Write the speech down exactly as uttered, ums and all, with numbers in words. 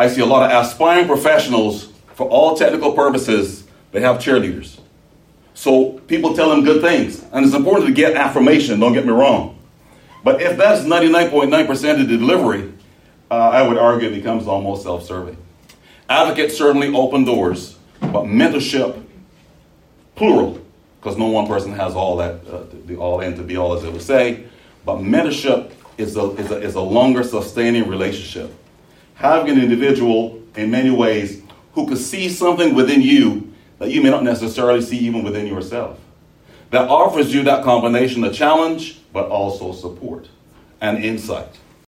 I see a lot of aspiring professionals, for all technical purposes, they have cheerleaders. So people tell them good things. And it's important to get affirmation, don't get me wrong. But if that's ninety-nine point nine percent of the delivery, uh, I would argue it becomes almost self-serving. Advocates certainly open doors, but mentorship, plural, because no one person has all that, uh, the all and to be all, as they would say, but mentorship is a, is a, is a longer sustaining relationship. Having an individual, in many ways, who could see something within you that you may not necessarily see even within yourself, that offers you that combination of challenge, but also support and insight.